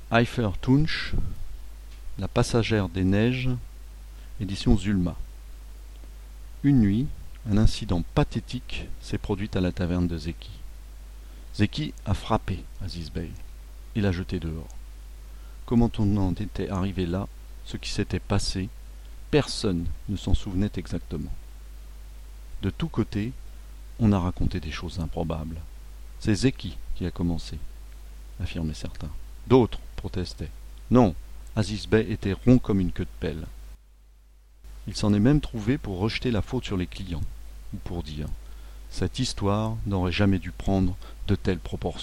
Eifer Tunch, La passagère des neiges, édition Zulma. Une nuit, un incident pathétique s'est produit à la taverne de Zeki. Zeki a frappé Aziz Bey et l'a jeté dehors. Comment on en était arrivé là, ce qui s'était passé, personne ne s'en souvenait exactement. De tous côtés, on a raconté des choses improbables. C'est Zeki qui a commencé, affirmaient certains. D'autres protestaient. Non, Aziz Bey était rond comme une queue de pelle. Il s'en est même trouvé pour rejeter la faute sur les clients, ou pour dire « Cette histoire n'aurait jamais dû prendre de telles proportions ».